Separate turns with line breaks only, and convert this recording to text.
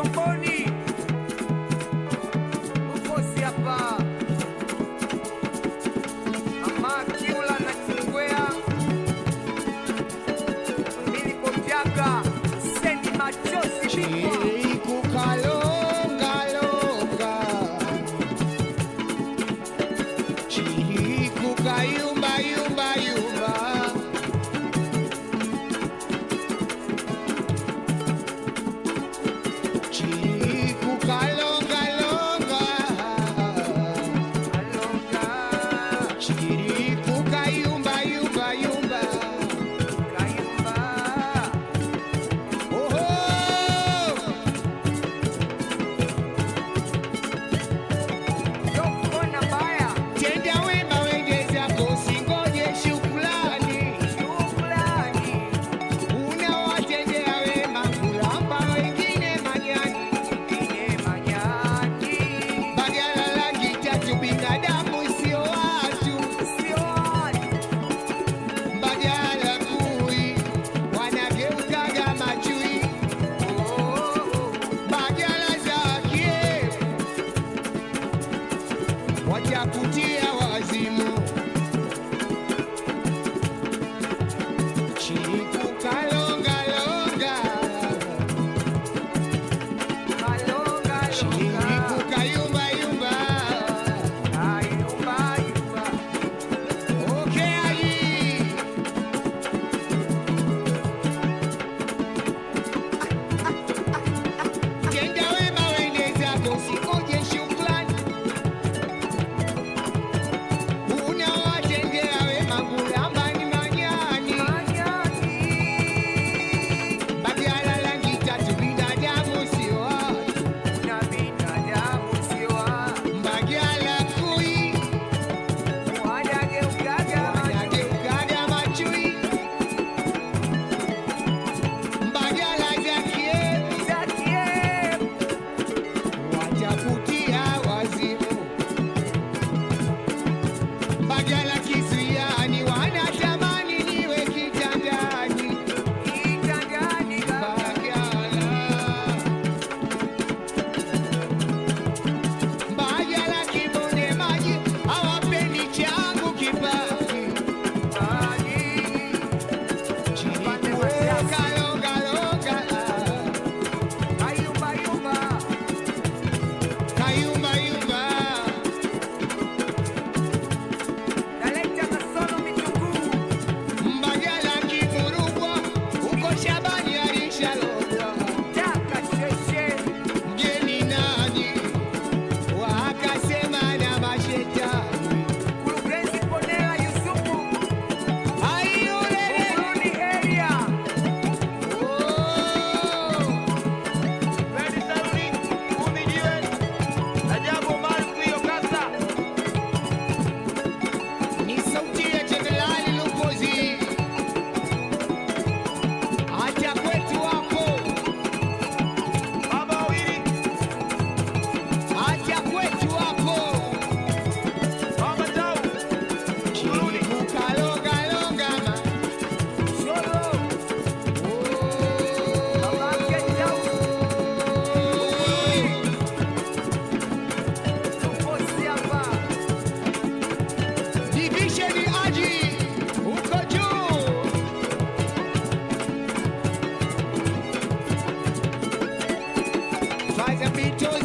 mikrofoni. Ukosi hapa. Mama Kiula na Chingwea. Miliko Jaga. Sendi machozi bikwa.
Chikukalonga longa, chikukayumba yumba yumba, chikukalonga longa,
Alonga.
chikukayumba yumba yumba.
Kayumba.
Oho!
Yokona baya.
Tenda wema wende zako, usingoje shukrani.
Shukrani.
Unawatendea wema, kulamba wengine manyani.
Ine manyani.
Bagala rangi tatu, binadamu sio watu.
Sio watu.
Bagala kui, wanageukaga machui. Bagala zake, watakutia wazimu. Chikukalonga-longa,
Kalonga.
chikukayumba-yumba.
Kayumba.
Okay, ayi. Tenda wema wende zako, usingoje shukrani. Unawatendea wema, kulamba ni manyani.
Manyani.
Bagala rangi tatu, binadamu sio watu.
Na binadamu sio watu.
Bagala kui,
Wanageukaga
wanageukaga machui. Bagala zake,
zakie.
watakutia wazimu. Bagala kisiani, wanatamani niwe kitandani.
Kitandani kaka.
Bagala kibone maji, hawapendi changu kibaki.
Bali.
Chikukalonga-longa,
Kayumba yumba.
kayumba-yumba.
Naleta masono mitukuu.
Mbagala kivurugwa, uko Shabani alishalogwa.
Taka sheshe.
Mgeni nani wakasema na mashetani.
Kurugenzi Ponela Yusufu.
Ayulele,
Kuruni area.
oh,
Ready, Saluni, umijiwe. Ajabu Marku hiyo kasa.
ni sauti ya Jenerali Lukozi. Acha kwetu wako,
Baba wawili,
acha kwetu wako.
Baba tau. Kurudi.
Chikukalonga-longa,
Sholo.
oh.
Babake Tau. Tukosi hapa.
Division aji uko juu. Fanya vito